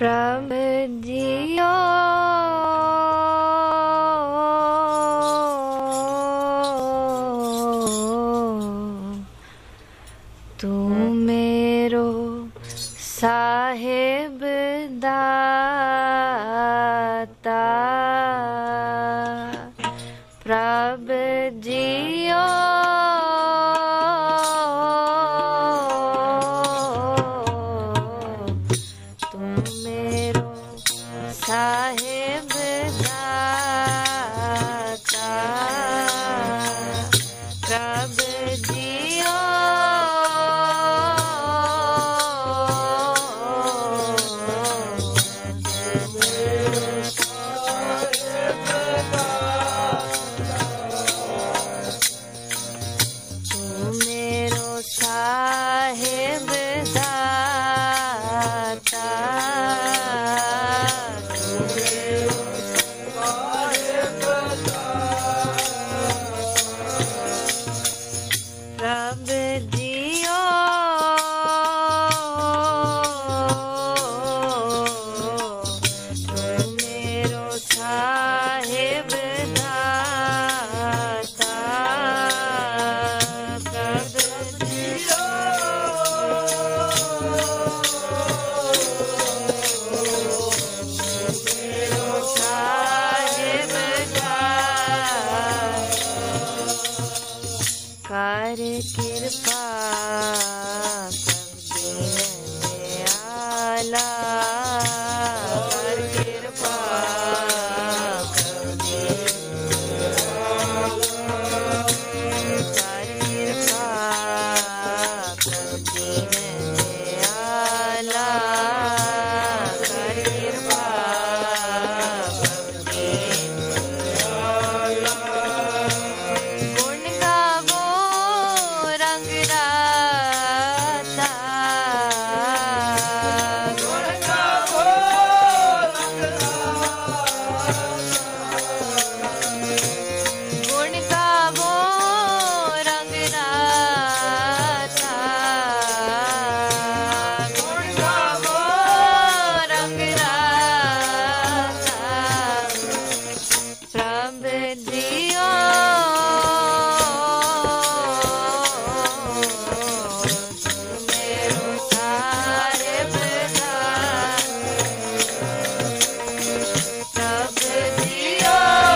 प्रभ जियो तू मेरो साहेब दाता। प्रभ जियो तू मेरो साहेब दाता। प्रभ जियो साहेब दाता। प्रभ जियो तू मेरो साहेब दाता। प्रभ जियो साहेब कर कृपा आला। कर कृपा आला। कर कृपा गुण गावो रंग राता। गुण गावो गुण गावो रंग राता। गुण गावो रंग राता। प्रभ जियो मेरो साहेब दाता। प्रभ जियो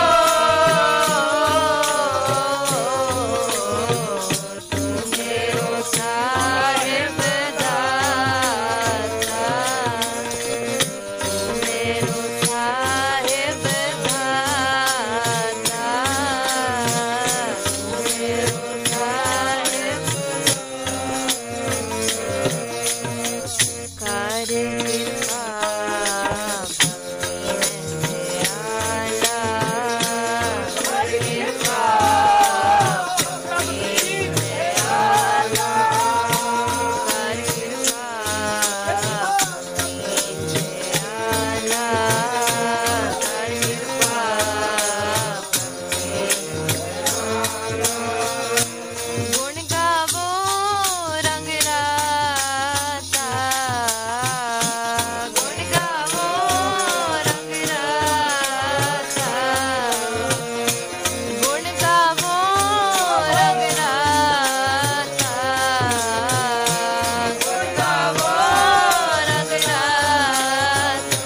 मेरो साहेब दाता। मेरो साहेब दाता। मेरो साहेब कर कृपा आला। कर कृपा आला। कर कृपा आला। कर कृपा गुण गावो रंग राता। गुण गावो रंग राता। गुण गावो रंग राता। गुण गावो रंग राता।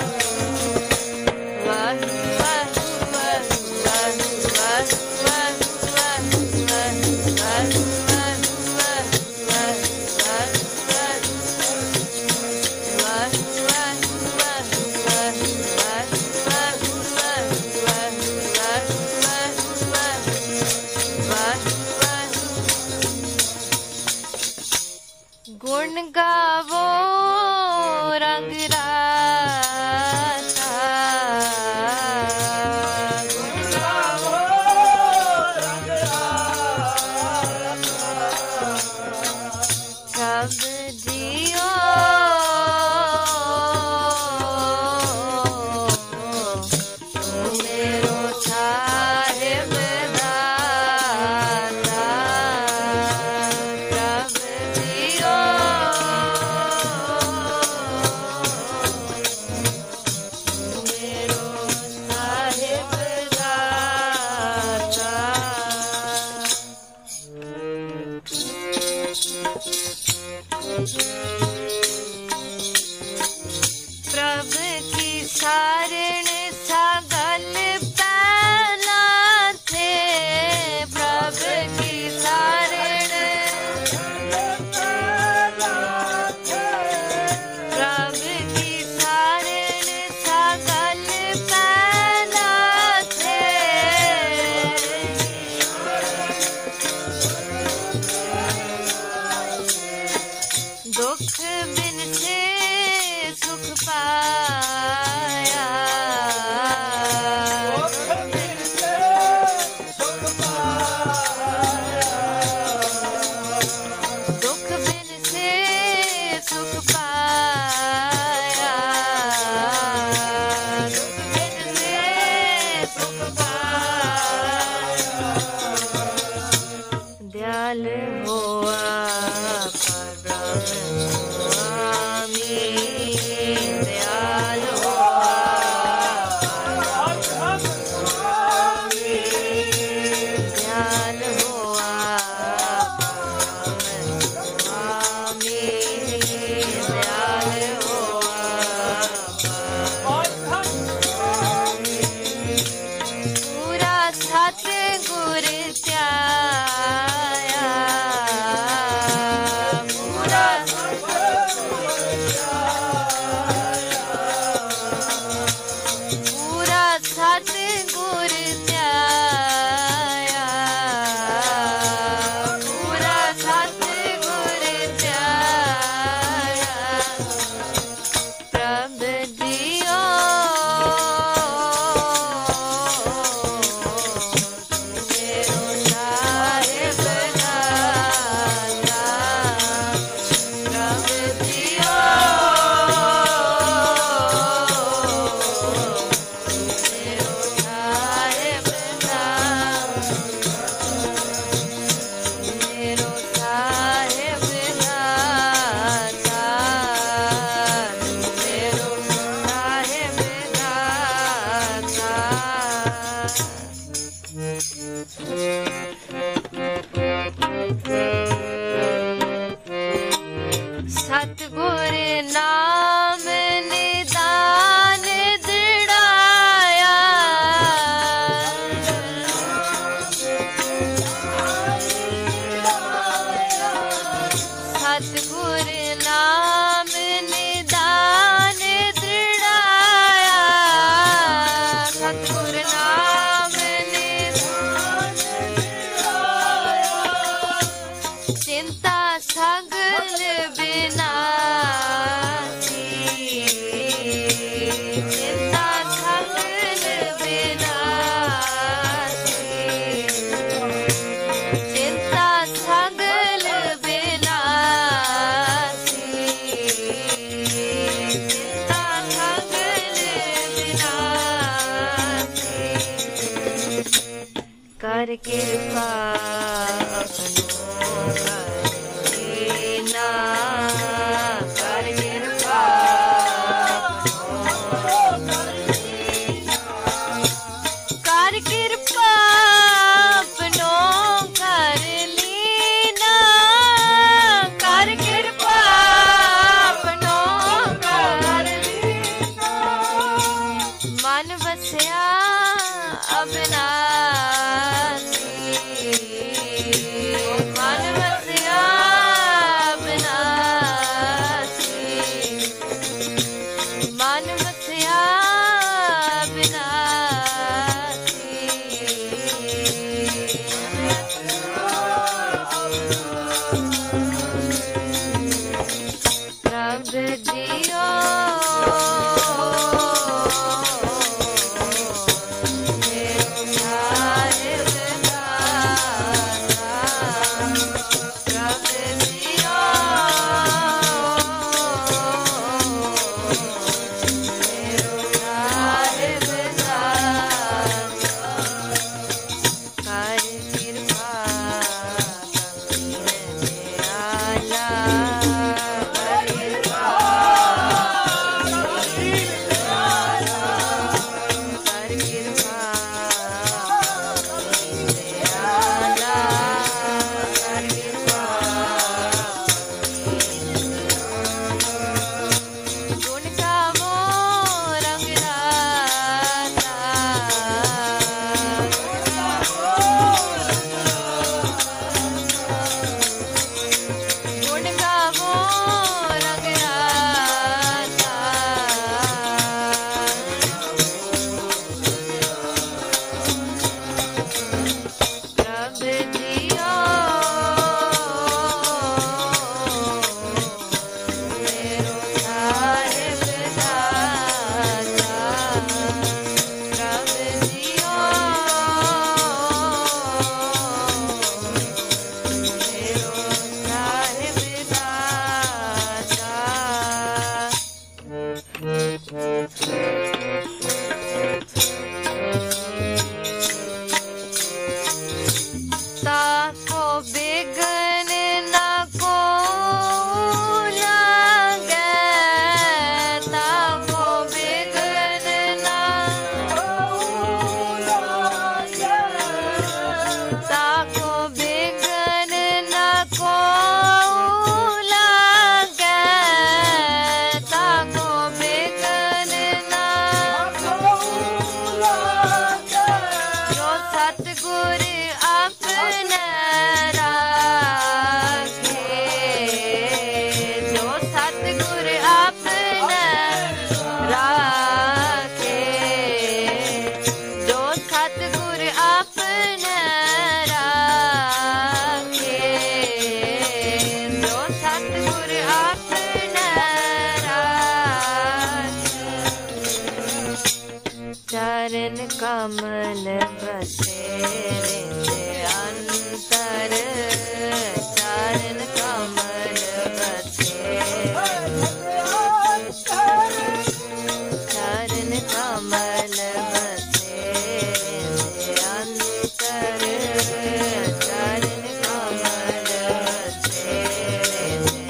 वाह वाह वाह वाह वाह वाह वाह वाह गुण गावो रंग राता। गुण गावो रंग राता। प्रभ जियो तू मेरो साहेब दाता। प्रभ जियो कर कृपा अपनों कर दीना, कर कृपा कर कृपा अपनों कर लीना, कर कृपा अपनों कर लीना। मन बसया अविनाशी, मन बसया अविनाशी, मन बसया प्रभ जियो ताको बिगन न को लागे, ताको बिगन न ताको बिगन न को लागे, ताको बिगन न जो सतगुर अपने राखे, जो सतगुर अपने राखे, जो सतगुर अपने राखे, जो सतगुर अपने राखे। चरण कमल बसेरे अंतर, चरण कमल बसेरे, चरण कमल बसेरे अंतर, चरण कमल बसेरे।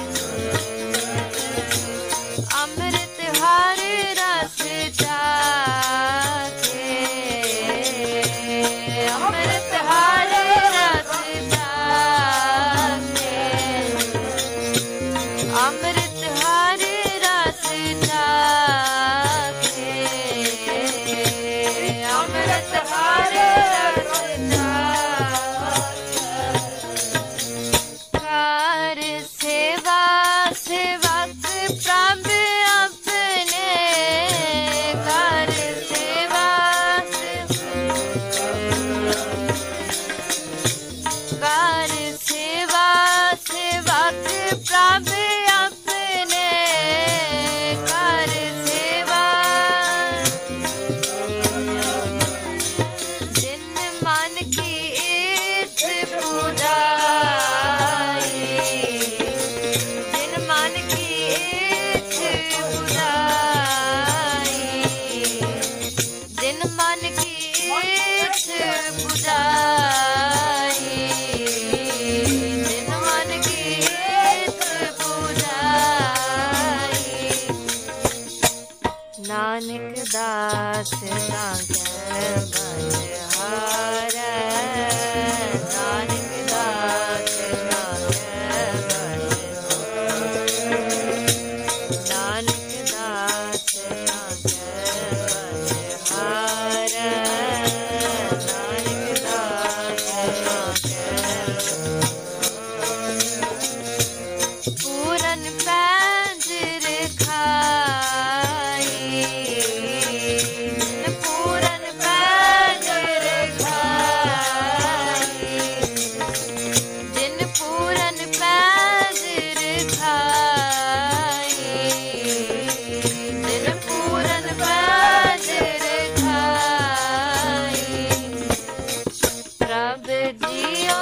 अमृत हर रस जाके, अमृत हर रस जाके, अमृत हर रस जाके, अमृत हर रस जाके। कर सेवा सेवक प्रभ अपने नानक दास ताके बलिहारै नानक दास ताके बलिहारै नानक दास ताके बलिहारै नानक दास ताके पूरन पैंज रखाई पूरन पैंज रखाई जिन पूरन पैंज रखाई जिन पूरन पैंज रखाई प्रभ जियो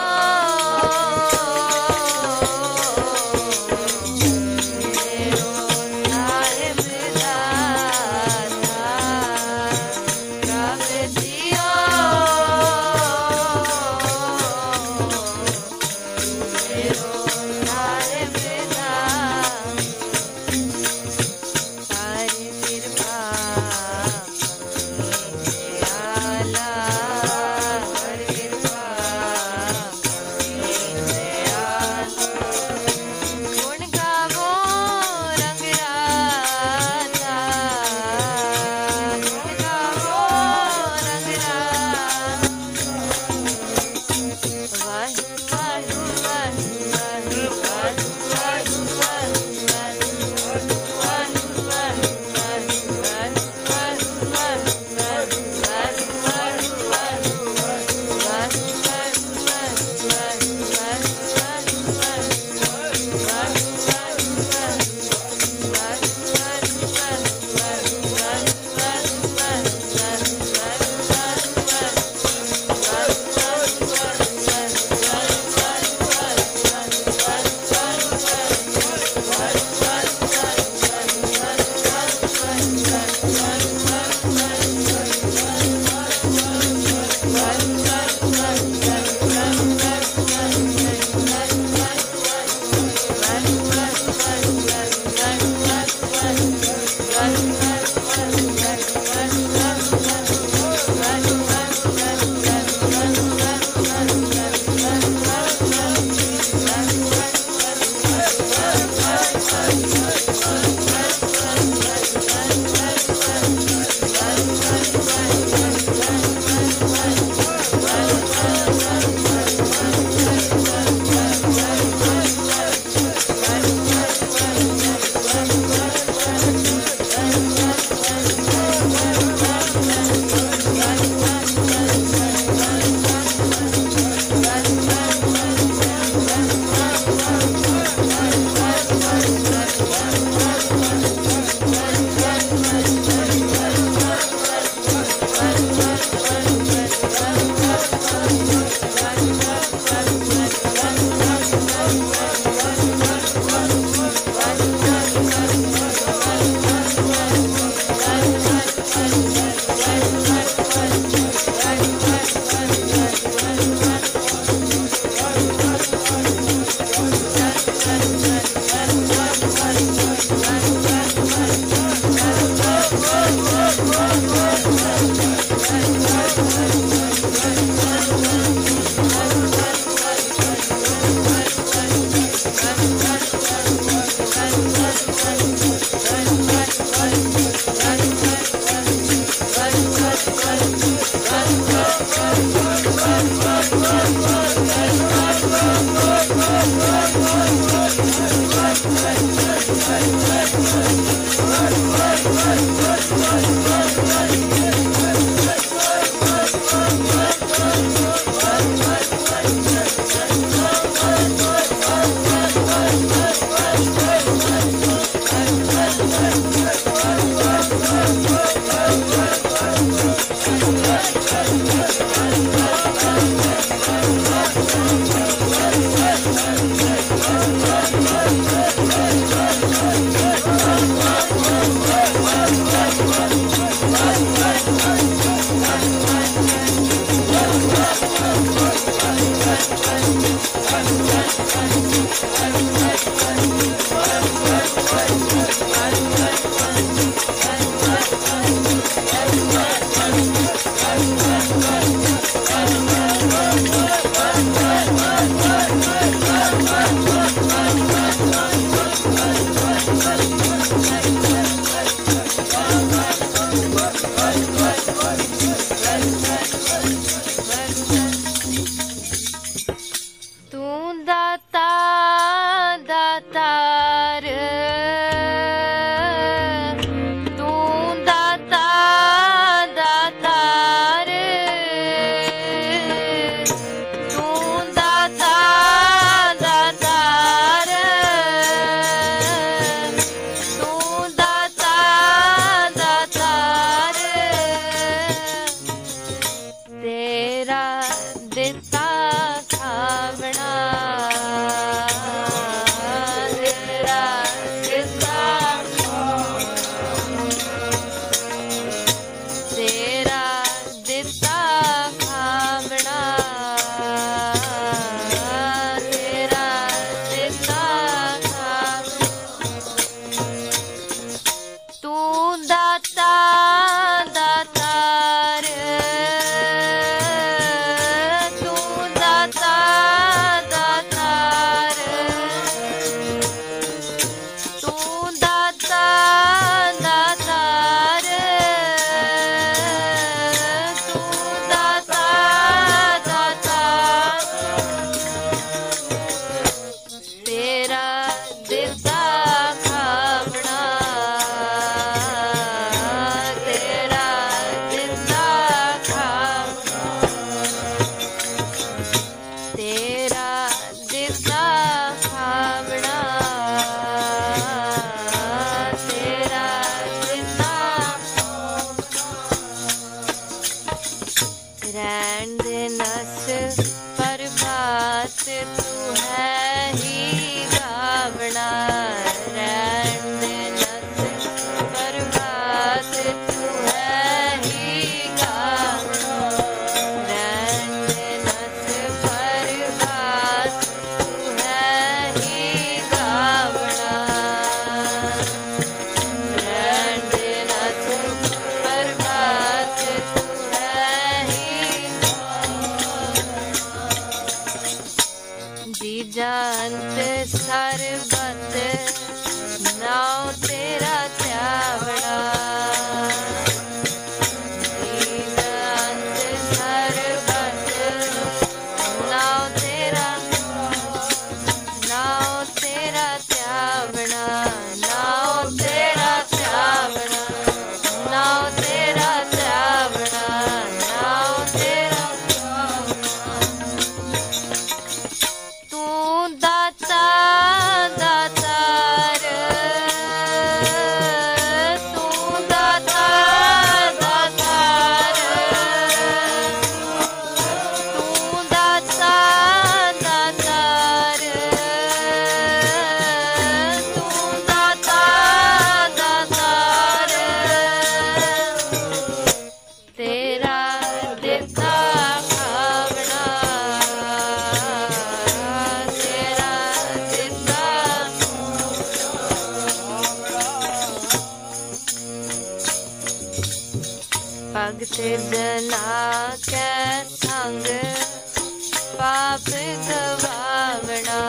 ਭਗਤ ਜਨਾ ਕੈ ਸੰਗ ਪਾਪ ਗਵਾਵਣਾ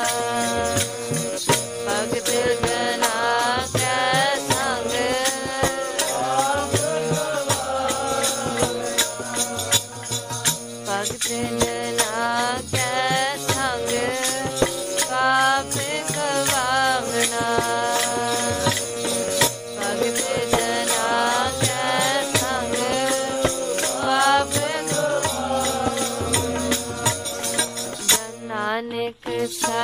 ਭਗਤ ਜਨਾ ਕੈ ਸੰਗ ਭਗਤ ਜਨਾ ਕੈ ਸੰਗ ਪਾਪ ਗਵਾਵਣਾ ਭਗਤ ਜਨਾ ਕੈ ਸੰਗ ਪਾਪ ਨਾਨਕ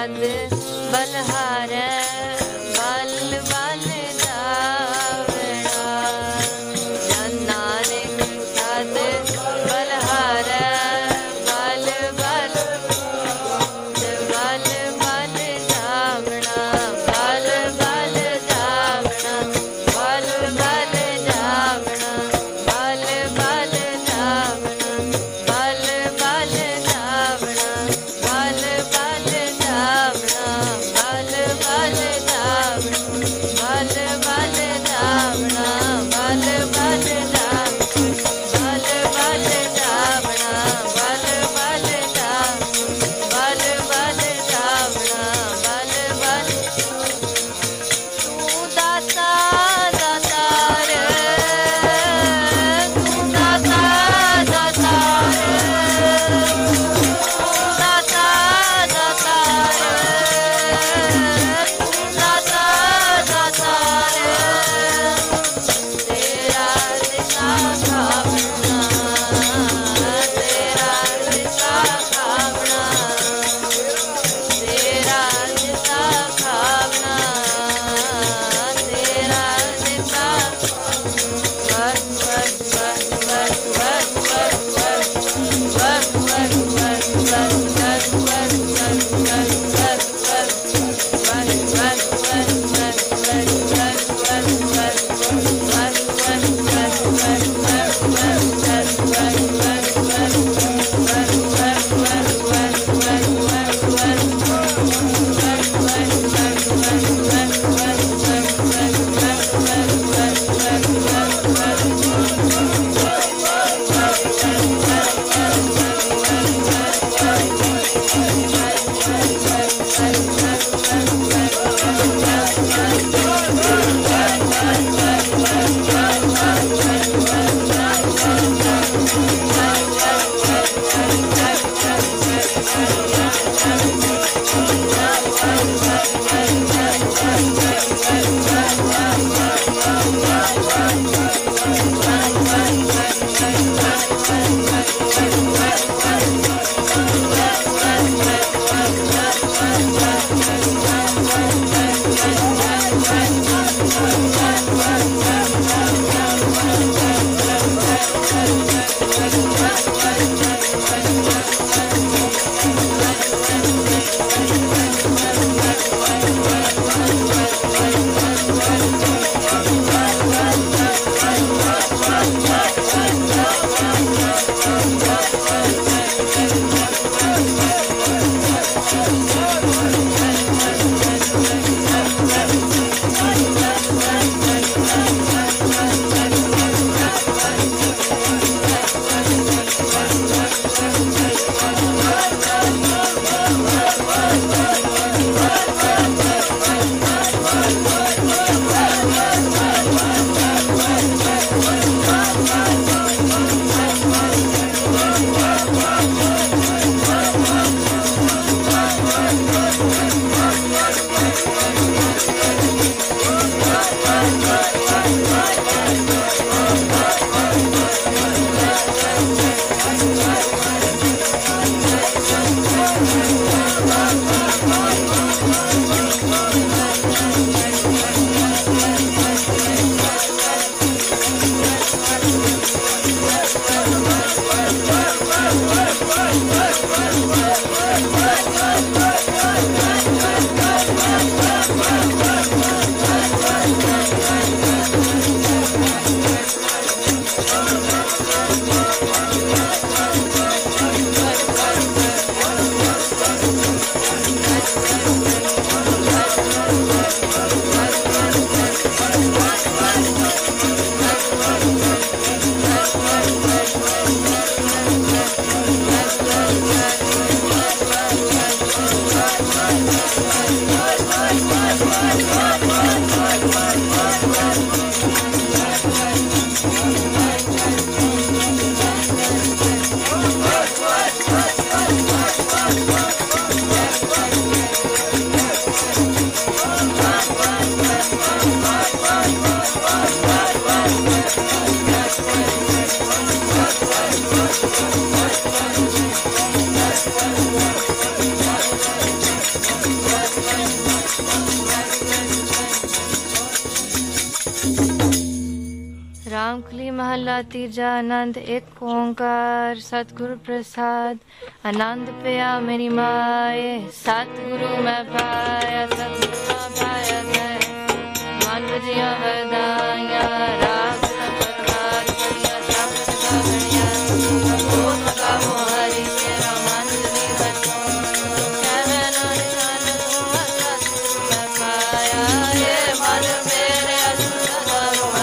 रामकली महला तीजा आनंद एक ओंकार सतगुरु प्रसाद आनंद पिया मेरी माए सतगुरु मैं पाया सतगुरु मैं पाया है मन बुझिया वरदाया राग परवार करिया शब्द का गणिया ओम का मोहरी तेरा मन नहीं बचो कहन निशान हुआ सतगुरु मैं पाया ये मन मेरे असुर का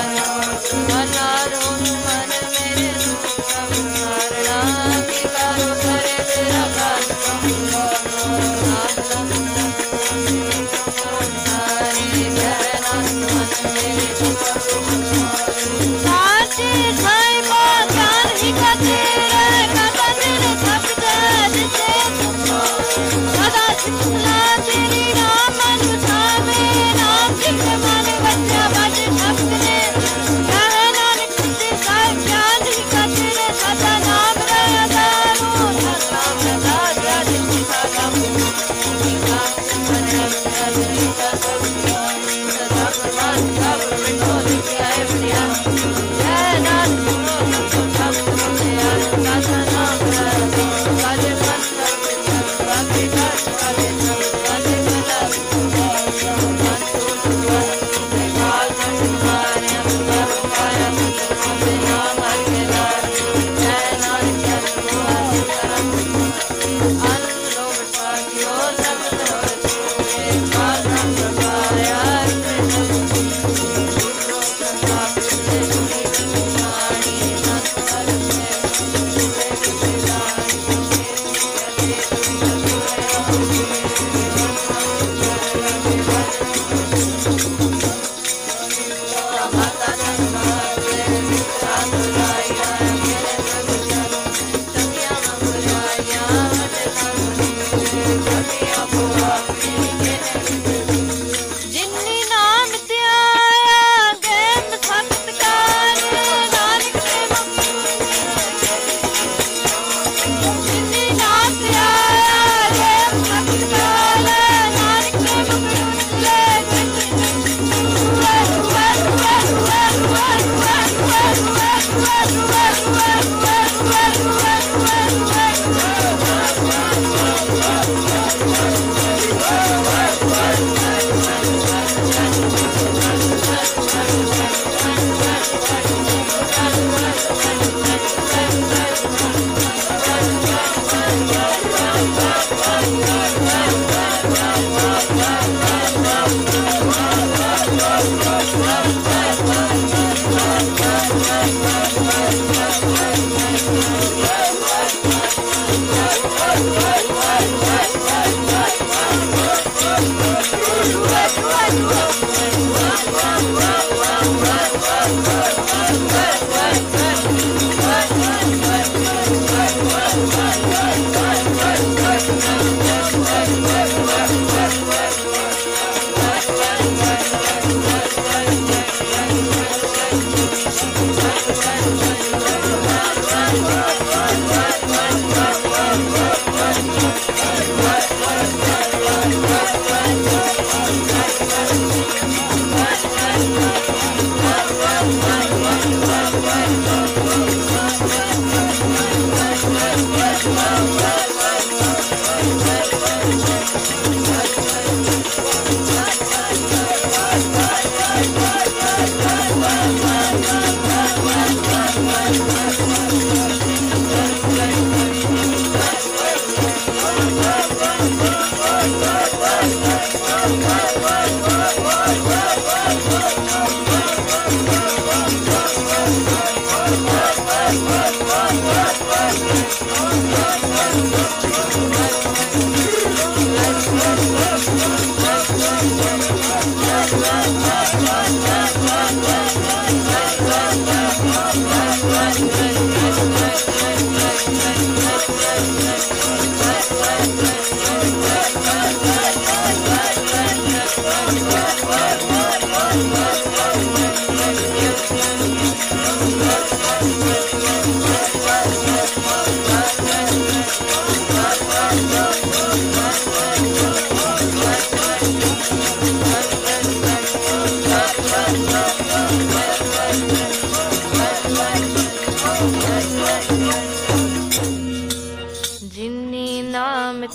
मनारो मन मेरे सब मारना की करो करे तेरा काज साची छाई बाजार ही का तेरे कदा तेरे छप दे सदा सिमला तेरी नाम मन छावे नाम सिख माने बच्चा बाजे छप दे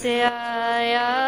से आया